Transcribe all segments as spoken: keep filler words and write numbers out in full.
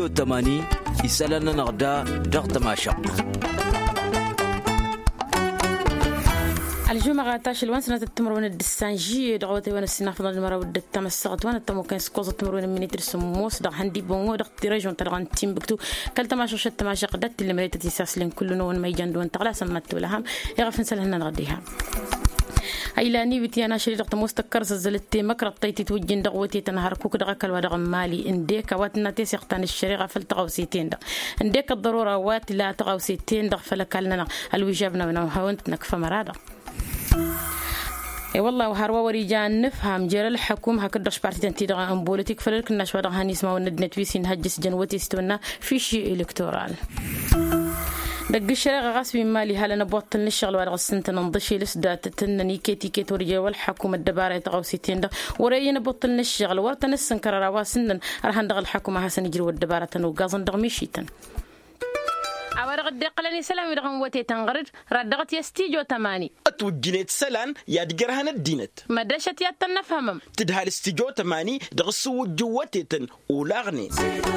استديو تماني يسألنا نغدا ضغط ماشق الجمعة تاش الوان سنة التمرون الدسانجي دعوتي وانا السنة فضل المرة ودت تمسقت وانا تمو كان سكوز التمرون من يدرس موس دغ هندي بونغو دغ تيريجون تلغان تيم بكتو كل تماشا شت تماشا قدت اللي مريت تيساس لين كل نون ما يجان دون تغلا سمت لهم يغفن سلهنا نغديها أيلاني بتيانا شريط دغ مستكر زلتي مكر طيتي توجين دغوتي تنهار كوك دغ كل ودغ مالي انديك واتنا تيس يختان الشريعة فلتغوسيتين دغ انديك الضرورة وات لا تغوسيتين دغ فلكالنا الوجابنا من هونت نكفى مرادة اي والله وهروا وريجان نفهم جرى الحكومه هكدش بارتيتين تيدغ ان بوليتيك فلك الناس ودغ هنسمعوا ندنت ويسين هجس جنوتي استونا في شيء الكتورال دق الشريعة غاسبي مالي هلا نبوط الشغل ورغ السنة ننضشي لسدات تنني كيتي كيت ورجال والحكومة الدبارة تغوسيتين ده ورأي نبوط الشغل ورت نسن كرر واسنن راح ندغ الحكومة هسن يجروا الدبارة وقازن دغ ميشيتن أورغ الدقلني سلام يرغم وتي تنغرد ردغت يستيجو تماني أتوجنت سلان يا دقرهن الدينت مدرشة ياتن نفهمم تدها الاستيجو تماني دغسو جوتيتن ولاغني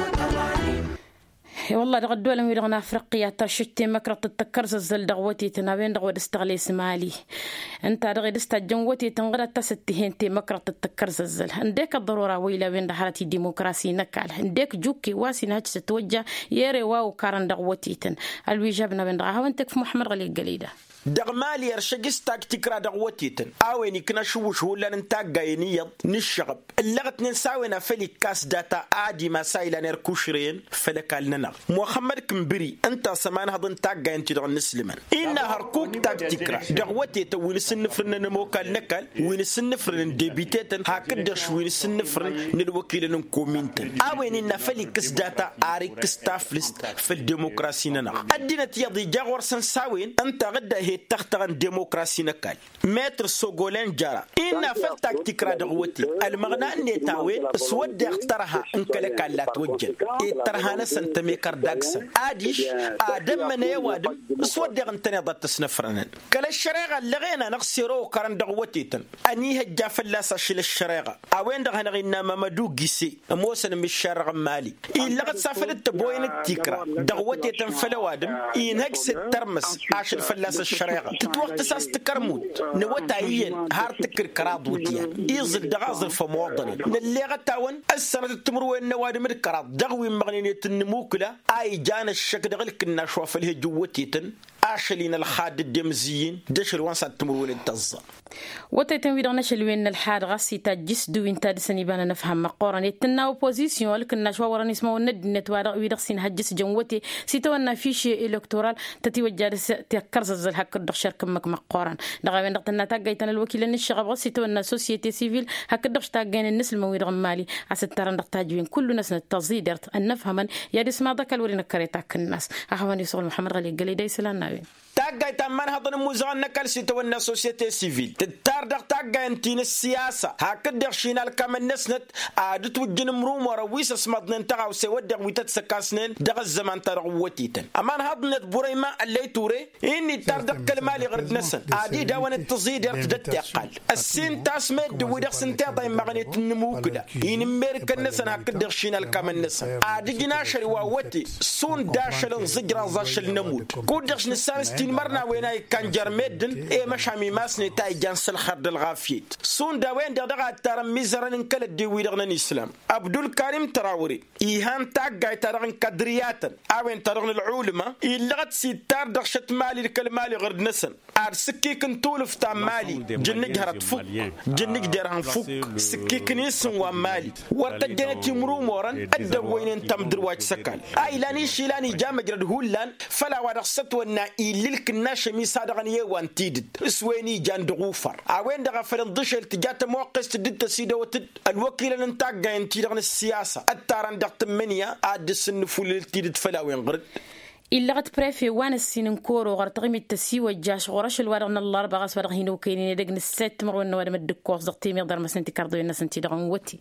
والله دغ الدولة ويرغنا أفريقيا ترشتي مكرة التكر زلزل دغوتي تنابين دغو دستغلي سمالي انت دغي دستا جنوتي تنغرد تستهين تي مكرة التكر زلزل انديك الضرورة ويلا بين دحالتي ديمقراسي نكال انديك جوكي واسي نهج ستوجه يري واو كارن دغوتي تن الويجابنا بين دغها وانتك في محمد غلي قليدة دغ مالي يرشقس تاك تكرا دغوتي تن اويني كنا شوش ولا ننتاق غاينيض نشغب اللغت ننساوينا فلي كاس داتا عادي مسائل نركوشرين فلكالنا محمد كمبري انت سمان هذا نتاق غاين تدغ نسلمان إنا هركوك تاك تكرا دغوتي تن وين سنفرن نموكال نكال وين سنفرن ديبيتيتن هاكدش وين سنفرن نلوكيل نكومينتن اويني نفلي كاس داتا عاري كستافلست في الديمقراسي ننا الدينة يضي جاغور سنساوين انت غدا تختغن ديمقراسي نكال متر سوغولين جارا إنا فلتاك تكرا دغوتي المغنى أني تاوين سود اخترها انكلك لا توجل اترها نسن تميكر داكسن آديش آدم من يوادم سود اغنتني ضد تسنفرنن كلا الشريغة اللي غينا نغسيرو كارن دغوتي تن أني هجا فلاسة شل الشريغة أوين دغنا غينا ممدو جيسي موسن مشارغ مالي إلا قد سافلت بوين التكرا دغوتي تن فلوادم إن هكس الترمس عشان فلاسة الشريغة تتوقت ساس تكرموت نوتايين هار تكر كراد وتيان يزل دغازل فموطني نلي غتاون السنة التمروين نوادم الكراد دغوي مغنينية النموكلة اي جان الشك دغل كنا شوف له جوتيتن عشلين الخاد الدمزيين دشل وانسا التمروين التزا وتيتن ويدغ نشلوين الحاد غاسي تاجس دو انت دسني بانا نفهم مقورن تنا اوبوزيسيون لكن شوا وراني اسمو ند نتوادغ ويدغ سين هجس جنوتي سيتونا فيشي الكتورال تتوجا تكرز هكا دغ شركه مك مقورن دغا ندغ تنا تاغيتن الوكيل الشغب غسيتونا سوسيتي سيفيل هكا دغ تاغين الناس المويدغ مالي اسطر ندغ تاجوين كل ناس التزيدرت ان نفهمن يا دي اسما دكال ورينا كريتاك الناس اخواني سول محمد غلي قال لي ديسلنا تاغاي تمان هضن موزان نكال سيتونا سوسيتي سيفيل تتاردغ تاغاي انتين السياسه هكا شينال كمان نسنت عادت وجن مروم ورويس اسمدن تاعو سودغ ويتسكاسنين دغ الزمان ترغوتيتن امان هضنت بوريما اللي توري اني تاردغ كلمالي غرد نسن عادي داون التزيد يرتدت اقل السين تاسمد ودغ سنتي ضاي مغنيت النموكلا ان امريكا نسن هكا شينال كمان نسن عادي جناشري واوتي سون داشل زجرا زاشل نموت كودغش نسان مرنا ويناي كان جرمدن اي مشامي ماسني تاي جانسل خرد الغافيت سون دا وين دغا ترم ميزرن كل دي ويدغنا الاسلام عبد الكريم تراوري ايهان تاغاي ترغن كدريات اوين ترغن العلماء اللغت سيتار دغشت مالي الكلمالي غرد نسن ار سكيك نطول فتا مالي جنك هرت فوق جنك درهم فوق سكيك نيسن ومالي ورت جنتي مرومورن اد وين انت مدرواج سكال اي لاني شيلاني جامجرد هولان فلا ورخصت ونا إليك الناس ميصادقن يوان تيدد اسويني جان دغوفر اوين دغ فرن دشل تجات موقس تدد سيدوت الوكيل نتاغا انتيدغن السياسه التارن دغت منيا اد سنفول تيدد فلا وين غرد إلا غت بريفي وان السين كورو غرتغي مي تسي وجاش غرش الورغن الله بغاس ورغ هينو كاينين دغن الست مر ون ور مدكوس دغتي مقدر ما سنتي كاردو الناس انتي دغن وتي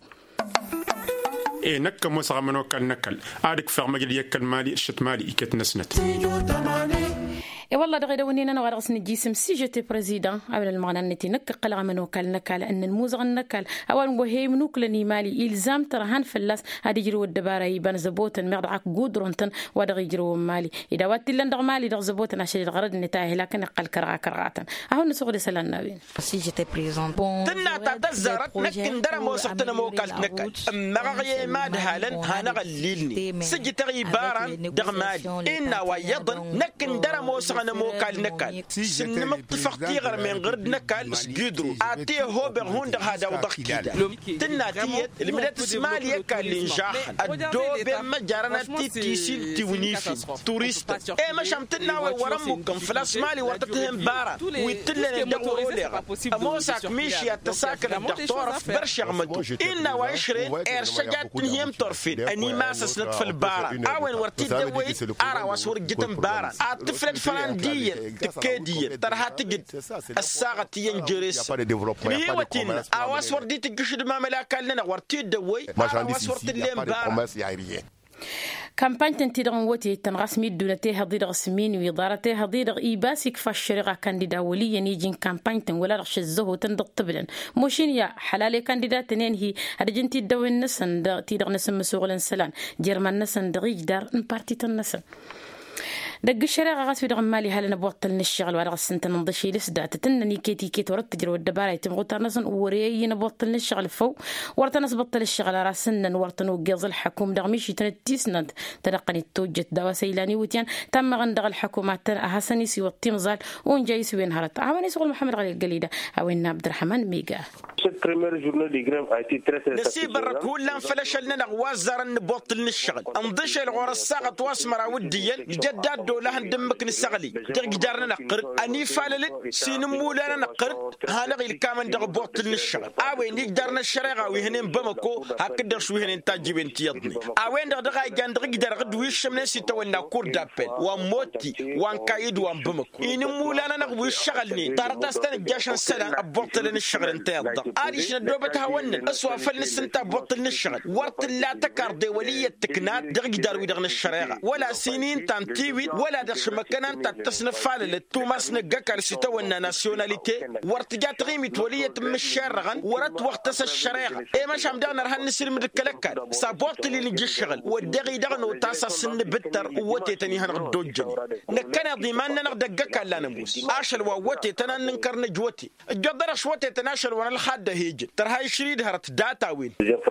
إيه نك موسى منو كان نكل عادك فرمج ليك المالي الشت مالي إكت نسنت اي والله دغيدا ونينا انا ورغس نجيسم سي جي بريزيدان قبل المغنى نتي نك قلغ من وكال نكال ان الموزغ نكال اول وهي منوك لني مالي الزام ترهان فلاس هادي جرو الدباره يبان زبوتن مغدعك غودرونتن ودغ يجرو مالي اذا وات لندغ مالي دغ زبوتن عشان الغرض نتاهي لكن قل كرا كراتن اهو نسوق سلان نبي سي جي بريزيدان تنا تزارت نك ندر موسقتنا موكال نكال مغغي ماد هالن هانا غليلني سجي تغي باران دغ مالي ان ويضن نك ندر موسقنا موكال نكال سن متفق تيغر من غرد نكال بس قدروا اتي هو بهون هذا وضخ كده تنا تي المدات اسمالي يكال لنجاح الدوب ما جارنا تي تيسيل تونيفي توريست اي ما شمتنا ورمكم فلاس مالي ورتتهم بارا ويتلنا ندوروا لغا موساك ميشي التساكن الدكتور برشا مدو إنا وعشرين إرشاجات تنهيم طرفين أني ماسس نطف البارا أوين ورتي دوي أرى واسور جتن بارا أتفلت فلان دي تكادية ترها تجد الساعة تينجريس ميوتين أواسور دي تجشد ما ملاكا لنا ورتي دوي أرى واسور تلين بارا كامبانيا تنتظر وتي تنغسمي دونتي هضير غسمين ويضارتي هضير إيباسك فالشريعة كانديدا وليا نيجين كامبانيا ولا رش الزهو تندق طبلا موشين يا حلالي كانديدا تنين هي أرجنتي الدوي النسن تيدغ نسن مسوغ الانسلان جيرمان نسن دغيج دار نبارتي تنسن دق الشريعة غاس في دغم مالي هل نبوطل نشغل ولا غسن تنضشي لسدا تتنني كيتي كيت ورد تجرو الدبارة يتم غوتر نسن وريي نبوطل نشغل فو ورت ناس بطل الشغل راسن ورتن وجاز الحكوم دغميشي تنتيسند تلقني توجت دوا سيلاني وتيان تم غندغ الحكومات حسني سي وطيم زال ونجاي سوين هرت عواني سوق محمد غالي القليدة اوين عبد الرحمن ميغا نسيب الركول فلشلنا نغوازر نبوطل نشغل انضش الغور الساقة واسمر وديا جداد دولة هندمك نسغلي تقدرنا نقر اني فاللت سينمو لنا نقر هانغي الكامن دغ بوطل نشغل اوين نقدرنا الشريعة وهنين بمكو هكذا شو هنين تاجبين تيضني اوين دغ دغاي جان دغ قدر غدويش من سيتونا كور دابل وموتي وان كايد وان بمكو ينمو لنا نغوي الشغلني طارتاستن جاشن سنة بوطل نشغل انت يضغ اديش ندوبت هونن اسوا فلنس انت بوطل نشغل ورت لا تكاردي ولية تكنات دغ قدر ويدغن الشريعة ولا سنين تانتيوي ولا دخش مكانا تتصنف فالل توماس نجاكار سيتونا ناسيوناليتي ورتجات غيمت ولية مشارغن ورت وقت الشريعة اي مش عم دانا رهن نسير من الكلكار سابوط اللي نجي الشغل ودغي دغن وتاسا سن بتر ووتي تاني هنغدوجني نكنا ضماننا نغدقك لا نموس اشل ووتي تنا ننكر نجوتي الجدر شوتي تناشل وانا الحد هيجي ترى هاي شريد هرت داتا وين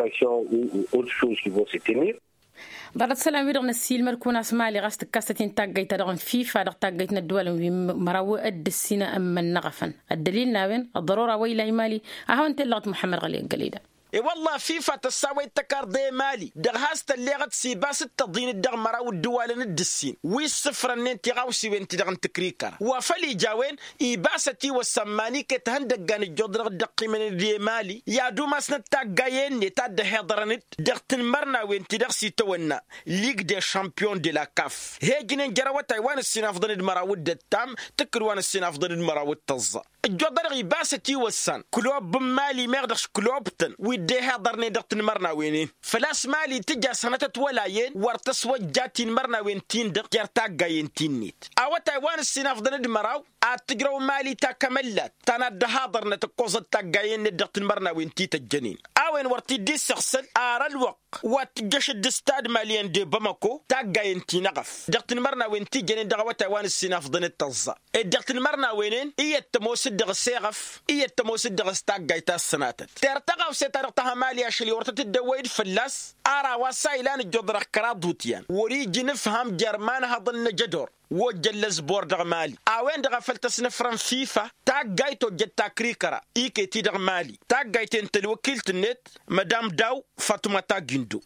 ضرت سلام ويرغن السيل مركون اسمالي غاست كاستين تاغيت دغن فيفا دغ تاغيت ندول مراو اد السنه ام النغفن الدليل ناوين الضروره ويلا مالي اهو انت لغت محمد غلي قليده اي والله فيفا تساوي تكار دي مالي دغ هاست اللي غت سيباس التضين الدغ مراو الدول ندسين وي الصفر ان انت غاوسي وانت دغن تكريكا وفلي جاوين ايباستي والسماني كتهندق كان جودر دقي من دي مالي يا دوماس نتاغاين تاد هضرنت دغ تنمرنا وانت دغ سيتونا ليغ دي شامبيون دي لا كاف هيجن جراو تايوان السناف ضد مراو التام تكروان السناف ضد مراو التزا الجودر ايباستي والسان كلوب مالي مردش كلوبتن دي هضرني دغت مرنا وينين فلاس مالي تجا سنة ولاين ورتسوى جاتين مرنا وين تين دغ جرتا غاين تينيت او تايوان السناف ضد مراو اتجرو مالي تاكملت تانا دهاضرنا تقوز تاغاين دغت مرنا وين تي تجنين اوين ورتي دي سخسل ار الوق واتجش الدستاد ماليان دي بمكو تاغاين تي نغف دغت مرنا وين تي جنين دغ تايوان السناف ضد التزا دغت مرنا وينين اي التموس دغ سيغف اي التموس دغ ستاغايتا السنات ترتقى وستر مالي أشلي ورتت الدويد فلاس أرى وسائلان الجدر كرادوتيان وريجي نفهم جرمان هضن جدور وجلز بوردغ مالي اوين دغ فلتس نفرن فيفا تاغايتو جتا كريكرا ايكي تي دغ مالي تاغايت انت الوكيل النت مدام داو فاطمه تاغيندو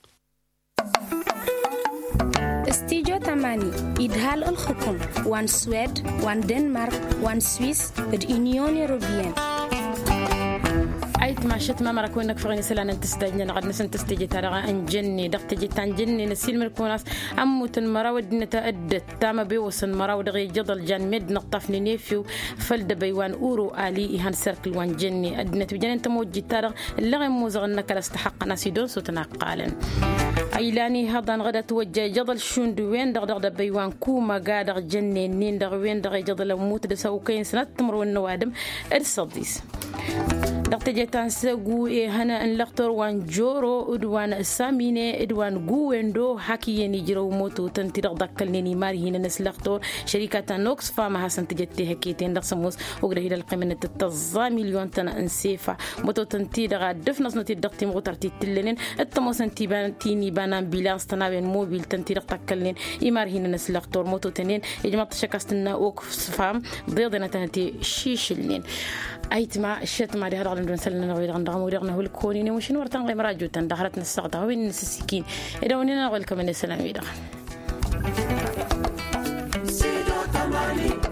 استيجو تماني إدهال الحكم وان سويد وان دنمارك وان سويس اليونيون أوروبيين أيت ما شت ما مركون إنك فغني سلنا تستجني نقد نسن تستجي ترى أنجني دقت جي تنجني نسيل مركوناس أموت المراود نتأدت تام بيوسن مراود غي جدل جان مد نقطفني نيفيو فلد بيوان أورو آلي إهان سيركل وان جني أدنت بجنين تموت جي ترى اللي غي موزغ إنك لاستحق ناسيدون سوتنا قالن عيلاني هذا غدا توجه جدل شوند وين دغ دغ بيوان كوما قادر جنين دغ وين دغ جدل موت دسو كين سنة تمر النوادم الصديس دغت جتان سغو هنا ان لختور وان جورو ادوان سامينه ادوان غويندو حكي ينجرو موتو تنتي دغ دكلني ماري هنا نس لختور شركه نوكس فما حسن تجتي هكيتين دغ سموس وغدا هيدا القيمه تتزا مليون تن انسيفا موتو تنتي دغ دفنس نتي دغتي مغترتي تلنين التموس انتي بان تيني بان بيلانس تنابين موبيل تنتي دغ دكلنين ايمار هنا نس لختور موتو تنين اجمع تشكستنا اوكس فام ضيضنا تنتي شيشلين ايتما الشت ما هذا غندون سلنا نغير غندغم ورغنا هو الكونين وشن ورتان غير راجو تن دخلتنا السقطه وين السكين اذا وننا نقول لكم ان السلام يدخل